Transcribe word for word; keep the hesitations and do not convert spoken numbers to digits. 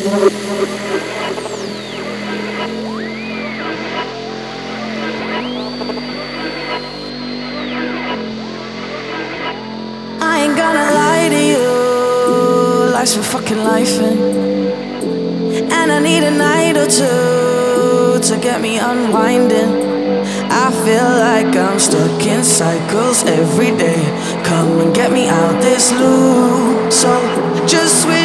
I ain't gonna lie to you, life's for fucking life in, and I need a night or two to get me unwinding. I feel like I'm stuck in cycles every day. Come and get me out this loop. So just switch